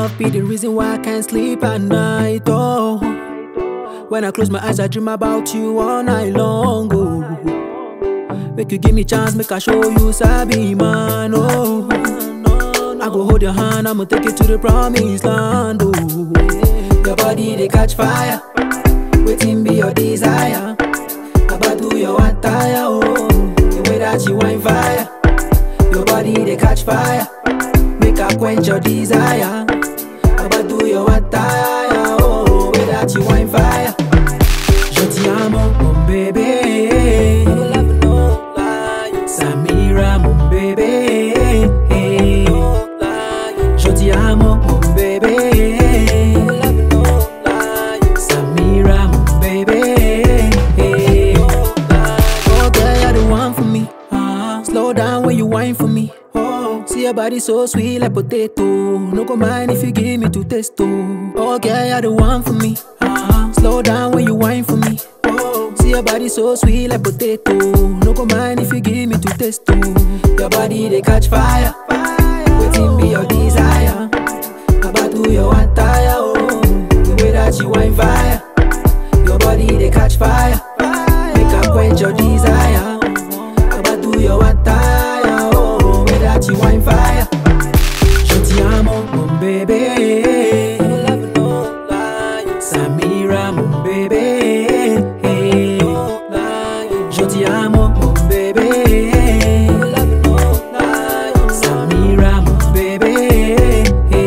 love be the reason why I can't sleep at night, oh. When I close my eyes, I dream about you all night long, oh. Make you give me chance, make I show you sabi man, oh. I go hold your hand, I'ma take you to the promised land, oh. Your body, they catch fire, waiting be your desire. About do your attire, oh. The way that you wine fire. Your body, they catch fire, make I quench your desire. About do your attire, oh. The way that you wine fire. Je ti amo, mon bébé. Samira, mon bébé. Je ti amo, mon bébé. Samira, mon bébé. Oh girl, you're the one for me. Slow down when you whine for me. See your body so sweet like potato. No go mind if you give me to taste, oh. Oh girl, you're the one for me. Slow down when you whine for me. See your body so sweet like potato. No go mind if you give me to taste, oh. Your body they catch fire, waiting be your desire. About do your attire, oh. The way that you wine fire. Your body they catch fire, make I quench your desire. About do your attire, oh. The way that you wine fire. Je ti amo, mon bébé. Samira, mon bébé. Je ti amo, mon bébé. Samira, mon bébé.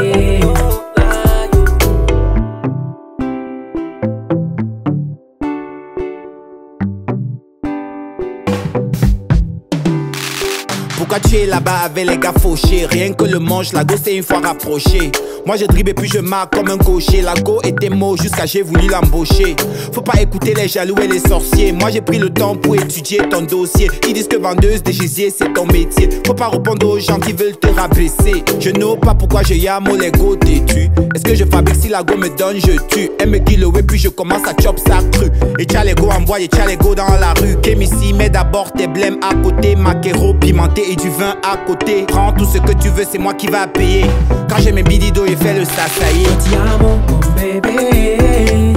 Pourquoi tu es là-bas avec les gars fauchés? Rien que le manche, la go c'est une fois rapproché. Moi je dribble et puis je marque comme un cocher. La go était mot jusqu'à j'ai voulu l'embaucher. Faut pas écouter les jaloux et les sorciers. Moi j'ai pris le temps pour étudier ton dossier. Ils disent que vendeuse de gésier c'est ton métier. Faut pas répondre aux gens qui veulent te rabaisser. Je n'ose pas pourquoi je yamo les go têtus. Est-ce que je fabrique si la go me donne je tue. Elle me kilo et puis je commence à chop ça cru. Et tcha les go envoie et tcha les go dans la rue. Kémissi mets d'abord tes blèmes à côté. Maquero pimenté et du vin à côté. Prends tout ce que tu veux c'est moi qui va payer. Quand j'ai mes bididos et fais le sasaye. Je ti amo, mon bébé.